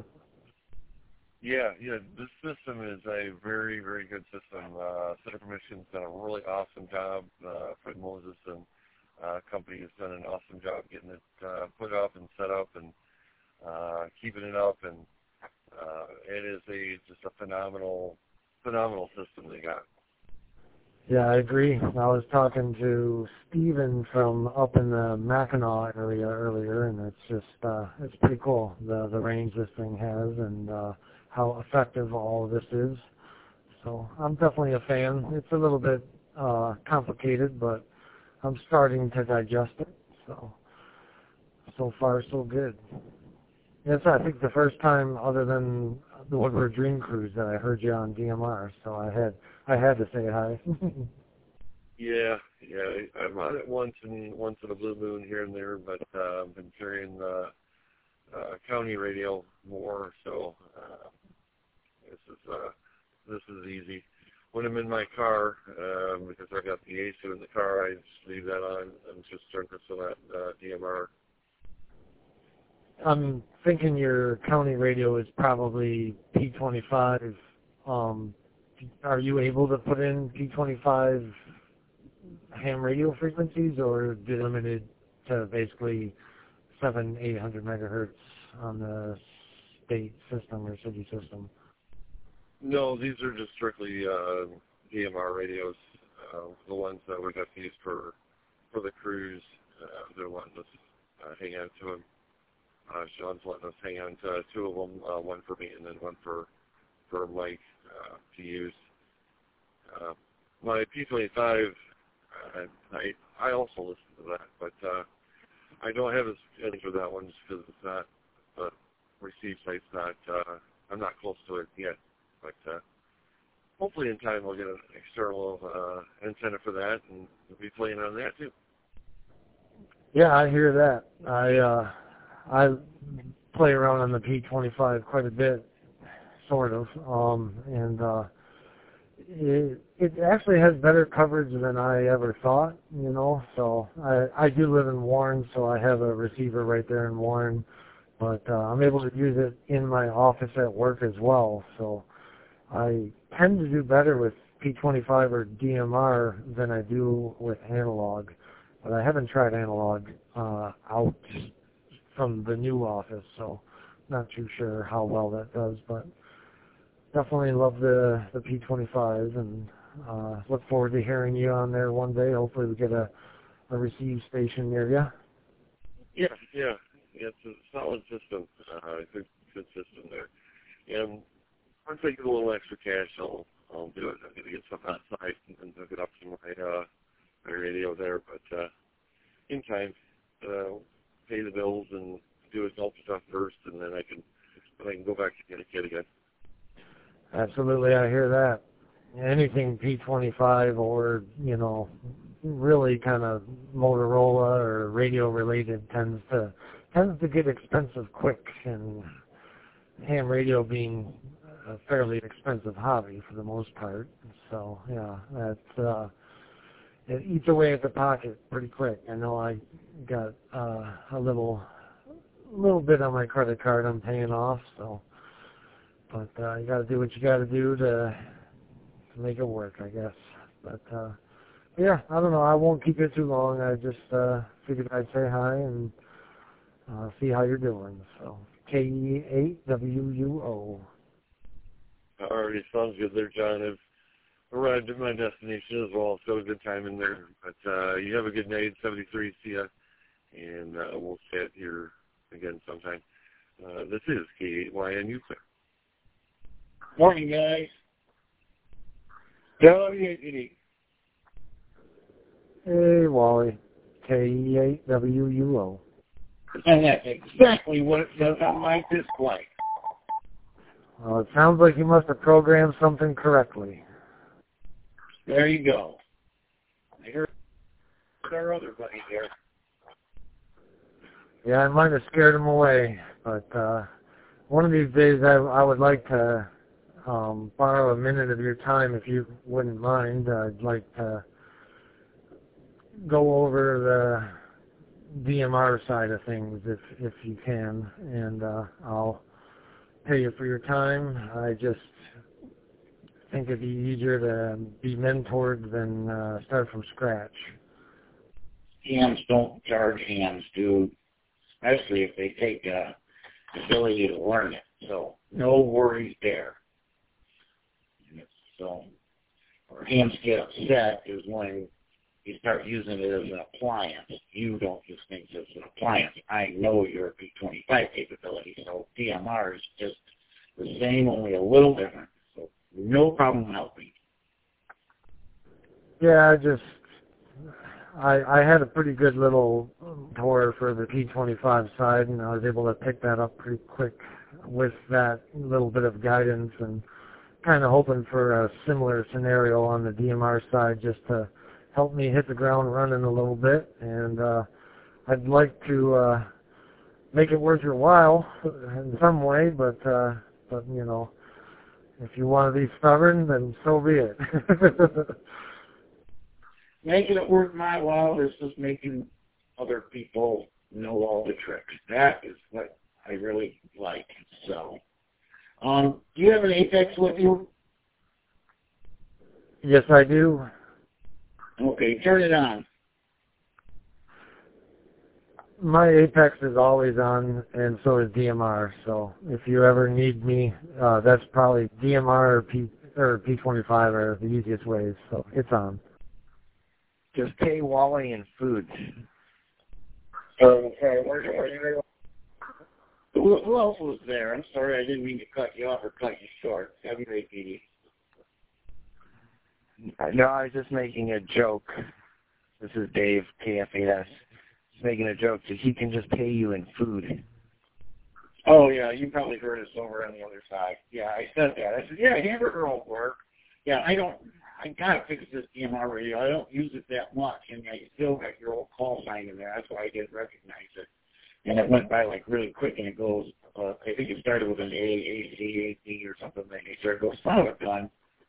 Yeah, yeah. This system is a very, very good system. Uh, Center Permission's done a really awesome job. Uh, Fred Moses and uh, company has done an awesome job getting it uh, put up and set up and uh, keeping it up. And uh, it is a just a phenomenal, phenomenal system they got. Yeah, I agree. I was talking to Steven from up in the Mackinac area earlier, and it's just, uh, it's pretty cool, the, the range this thing has and uh, how effective all of this is. So I'm definitely a fan. It's a little bit uh, complicated, but I'm starting to digest it. So, so far so good. It's, I think, the first time other than the Woodward Dream Cruise that I heard you on D M R, so I had I had to say hi. Yeah, yeah. I'm on it once in once in a blue moon here and there, but uh, I've been carrying uh, uh, county radio more, so uh, this is uh, this is easy. When I'm in my car, um, because I got the A C in the car, I just leave that on and just turn this to that uh, D M R. I'm thinking your county radio is probably P twenty-five. Um, are you able to put in P twenty-five ham radio frequencies, or is it limited to basically seven, eight hundred megahertz on the state system or city system? No, these are just strictly uh, D M R radios. Uh, the ones that we got to use for for the cruise. Uh, they're letting us uh, hang on to them. Uh, Sean's letting us hang on to two of them, uh, one for me and then one for for Mike uh, to use. Uh, my P twenty-five, uh, I I also listen to that, but uh, I don't have as any for that one just because it's not the receive site's not. Uh, I'm not close to it yet, but uh, hopefully in time I'll get an external uh, antenna for that, and we'll be playing on that too. Yeah, I hear that. I uh, I play around on the P twenty-five quite a bit, sort of, um, and uh, it, it actually has better coverage than I ever thought, you know. So I, I do live in Warren, so I have a receiver right there in Warren, but uh, I'm able to use it in my office at work as well. So I tend to do better with P twenty-five or D M R than I do with analog, but I haven't tried analog uh, out from the new office, so not too sure how well that does, but definitely love the the P twenty-five, and uh, look forward to hearing you on there one day. Hopefully we get a, a receive station near you. Yeah, yeah, yeah, it's a solid system. Uh, good, good system there. And once I get a little extra cash, I'll I'll do it. I'm gonna get something outside and hook it up to my uh, my radio there. But uh, in time, uh, pay the bills and do adult stuff first, and then I can then I can go back to get a kid again. Absolutely, I hear that. Anything P twenty-five or, you know, really kind of Motorola or radio related tends to tends to get expensive quick, and ham radio being a fairly expensive hobby for the most part. So yeah, that's uh, it eats away at the pocket pretty quick. I know I got uh, a little little bit on my credit card I'm paying off, so. But uh, you got to do what you got to do to to make it work, I guess. But uh, yeah, I don't know. I won't keep you too long. I just uh, figured I'd say hi and uh, see how you're doing. So K E eight W U O. All right, sounds good there, John. I've arrived at my destination as well. It's got a good time in there. But uh, you have a good night, seventy-three. See ya, and uh, we'll chat here again sometime. Uh, this is K eight Y N U Clear. Morning, guys. W eight. Hey, Wally. K E eight W U O. And that's exactly what it says on my display. Well, it sounds like you must have programmed something correctly. There you go. I hear our other buddy here. Yeah, I might have scared him away, but uh, one of these days I, I would like to um, borrow a minute of your time, if you wouldn't mind. I'd like to go over the D M R side of things, if if you can, and uh, I'll pay you for your time. I just think it'd be easier to be mentored than uh, start from scratch. Hams don't charge hams, dude. Especially if they take a ability to learn it. So no worries there. So where hams get upset is when you start using it as an appliance. You don't use things as an appliance. I know your P twenty-five capability, so D M R is just the same, only a little different. So no problem helping. Yeah, I just I I had a pretty good little tour for the P twenty-five side, and I was able to pick that up pretty quick with that little bit of guidance, and kind of hoping for a similar scenario on the D M R side, just to help me hit the ground running a little bit. And uh, I'd like to uh, make it worth your while in some way, but uh, but you know, if you want to be stubborn, then so be it. Making it worth my while is just making other people know all the tricks. That is what I really like. So, um, do you have an Apex with you? Yes, I do. Okay, turn it on. My Apex is always on, and so is D M R. So if you ever need me, uh, that's probably D M R or P or P twenty-five are the easiest ways. So it's on. Just pay Wally and food. Okay, where, where, who, who else was there? I'm sorry, I didn't mean to cut you off or cut you short. Have you P D? No, I was just making a joke. This is Dave, K F eight S. Just making a joke that he can just pay you in food. Oh, yeah, you probably heard us over on the other side. Yeah, I said that. I said, yeah, hamburger won't work. Yeah, I don't. I gotta fix this D M R radio. I don't use it that much, and I still got your old call sign in there. That's why I didn't recognize it. And it went by like really quick, and it goes. Uh, I think it started with an A, A, C, A, D, or something like that. It goes, son of a gun.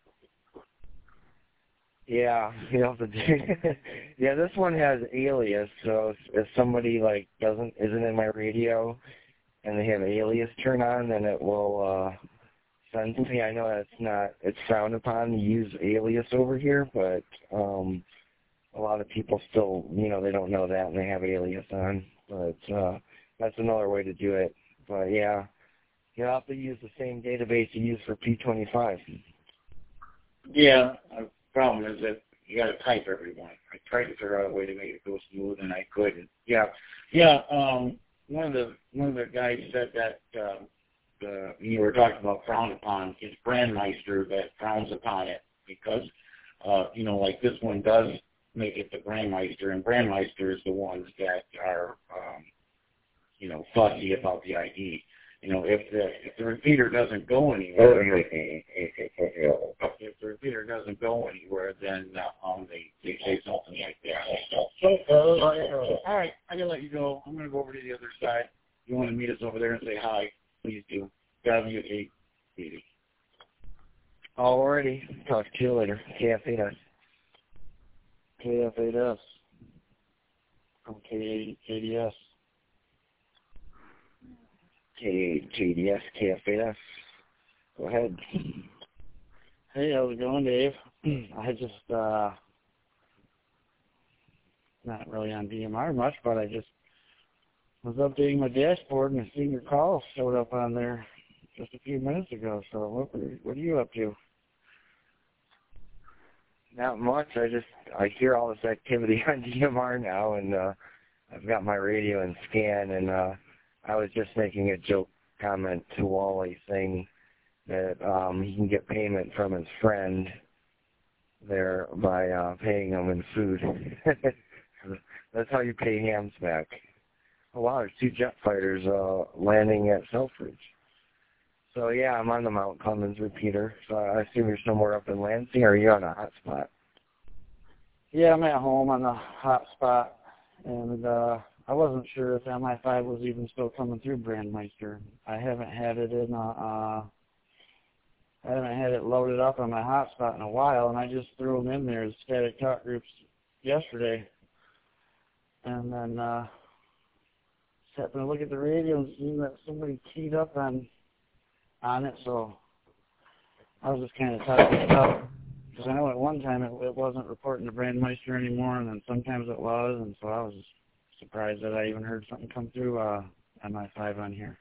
Yeah, you have to do. Yeah, this one has alias, so if, if somebody like doesn't isn't in my radio, and they have alias turned on, then it will uh, send to me. I know that's not it's frowned upon to use alias over here, but um, a lot of people still, you know, they don't know that and they have alias on. But uh, that's another way to do it. But yeah, you have to use the same database you use for P twenty-five. Yeah. The problem is that you got to type everyone. I tried to figure out a way to make it go smooth, and I couldn't. Yeah, yeah. Um, one of the one of the guys said that uh, the you were talking about frowned upon. It's Brandmeister that frowns upon it because uh, you know, like this one does make it the Brandmeister, and Brandmeister is the ones that are um, you know fussy about the I D. You know, if the if the repeater doesn't go anywhere, if the repeater doesn't go anywhere, then uh, um they they say something like that. So, uh, all right, I gotta let you go. I'm gonna go over to the other side. If you want to meet us over there and say hi, please do. W eight eighty. Alrighty, talk to you later. K F eight S. K F eight S. I'm K D S. K D S, K F eight S. Go ahead. Hey, how's it going, Dave? I just, uh, not really on D M R much, but I just was updating my dashboard and I seen your call showed up on there just a few minutes ago. So what, what are you up to? Not much. I just, I hear all this activity on D M R now, and uh, I've got my radio and scan, and uh, I was just making a joke comment to Wally saying that um, he can get payment from his friend there by uh, paying him in food. That's how you pay hams back. Oh, wow, there's two jet fighters uh, landing at Selfridge. So, yeah, I'm on the Mount Clemens repeater, so I assume you're somewhere up in Lansing, or are you on a hot spot? Yeah, I'm at home on the hot spot, and uh, I wasn't sure if M I five was even still coming through Brandmeister. I haven't had it in a, uh, I haven't had it loaded up on my hotspot in a while, and I just threw them in there as static talk groups yesterday. And then uh, just happened to look at the radio and see that somebody keyed up on on it, so I was just kind of touching it up. Because I know at one time it, it wasn't reporting to Brandmeister anymore, and then sometimes it was, and so I was just surprised that I even heard something come through uh, M I five on here.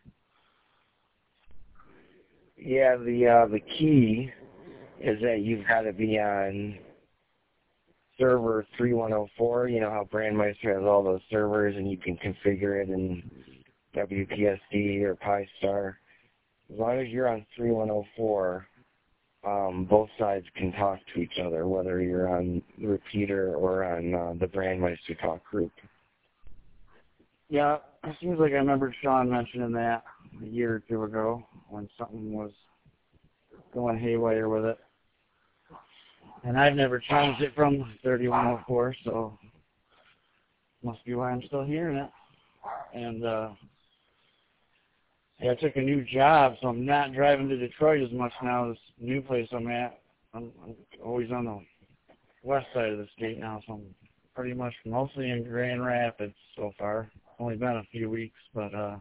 Yeah, the uh, the key is that you've got to be on server three one oh four. You know how Brandmeister has all those servers, and you can configure it in W P S D or Pi-Star. As long as you're on three one oh four, um, both sides can talk to each other, whether you're on the repeater or on uh, the Brandmeister talk group. Yeah, it seems like I remember Sean mentioning that a year or two ago when something was going haywire with it. And I've never changed it from thirty-one oh four, so must be why I'm still hearing it. And uh, yeah, I took a new job, so I'm not driving to Detroit as much now. This new place I'm at, I'm, I'm always on the west side of the state now, so I'm pretty much mostly in Grand Rapids so far. Only been a few weeks, but uh,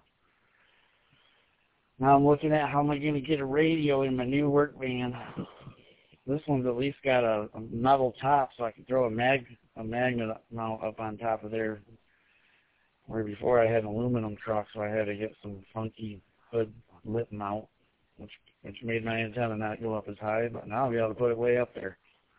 now I'm looking at how am I going to get a radio in my new work van. This one's at least got a, a metal top, so I can throw a mag a magnet mount up on top of there. Where before I had an aluminum truck, so I had to get some funky hood lip mount, which which made my antenna not go up as high. But now I'll be able to put it way up there.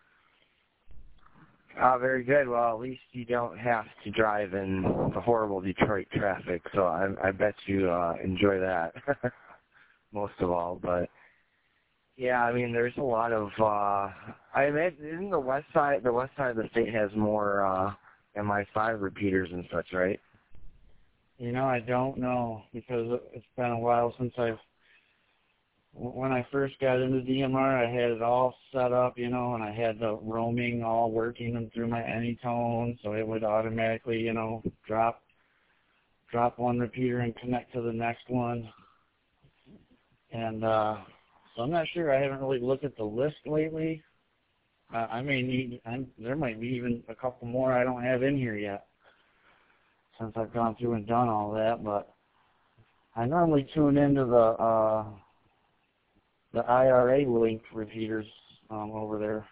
Ah, very good. Well, at least you don't have to drive in the horrible Detroit traffic, so I, I bet you uh, enjoy that most of all. But yeah, I mean, there's a lot of. Uh, I imagine isn't the west side the west side of the state has more uh, M I five repeaters and such, right? You know, I don't know because it's been a while since I've when I first got into D M R, I had it all set up, you know, and I had the roaming all working through my Anytone, so it would automatically, you know, drop drop one repeater and connect to the next one. And uh, so I'm not sure. I haven't really looked at the list lately. Uh, I may need, I'm, there might be even a couple more I don't have in here yet, since I've gone through and done all that. But I normally tune into the uh, the I R A linked repeaters um, over there.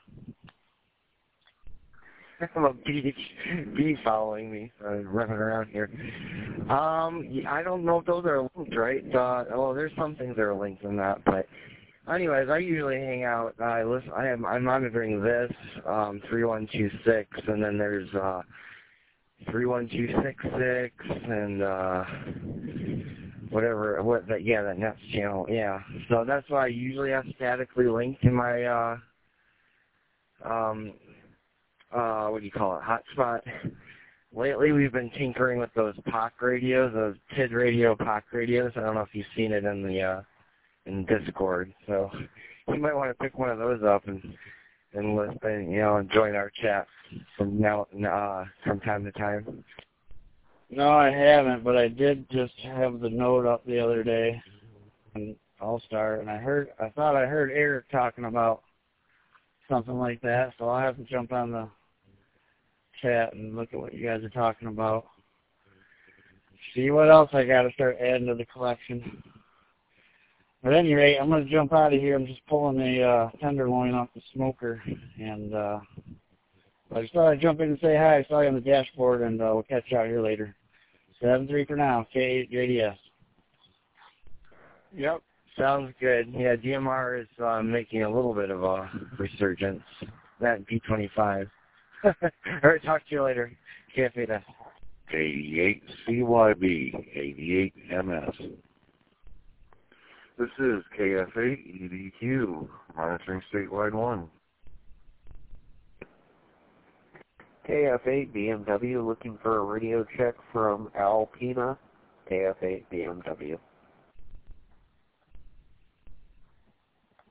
I'm a bee, bee following me, uh, running around here. Um, I don't know if those are linked, right? Uh, well, there's some things that are linked in that, but anyways, I usually hang out. I listen. I am. I'm monitoring this um, three one two six, and then there's uh, three one two six six, and uh, whatever. What that? Yeah, that Nets channel. Yeah. So that's why I usually have statically linked in my. Uh, um, Uh, what do you call it, hotspot. Lately we've been tinkering with those P O C radios, those T I D radio P O C radios. I don't know if you've seen it in the, uh, in Discord. So you might want to pick one of those up and, and listen, you know, and join our chat from now, uh, from time to time. No, I haven't, but I did just have the note up the other day on All-Star, and I heard, I thought I heard Eric talking about something like that, so I'll have to jump on the chat and look at what you guys are talking about. See what else I got to start adding to the collection. But at any rate, I'm going to jump out of here. I'm just pulling the uh, tenderloin off the smoker, and uh, I just thought I'd jump in and say hi. I saw you on the dashboard, and uh, we'll catch you out here later. seven three for now, K eight J D S. Yep, sounds good. Yeah, D M R is uh, making a little bit of a resurgence. That B twenty-five. All right, talk to you later. K F eight S. eighty-eight C Y B, eighty-eight M S. This is K F eight E D Q, monitoring statewide one. K F eight B M W looking for a radio check from Alpena. K F eight B M W.